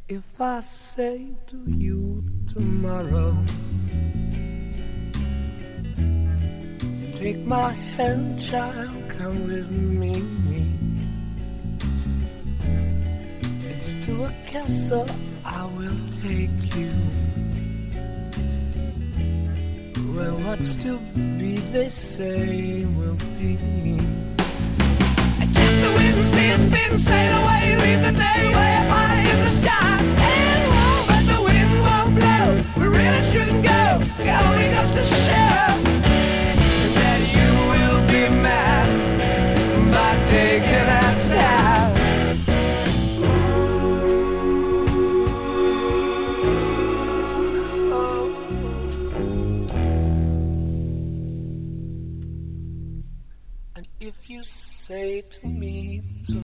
If I say to you tomorrow, take my hand, child, come with me. It's to a castle I will take you, where what's to be, they say, will be. I kiss the wind, see a spin, sail away, leave the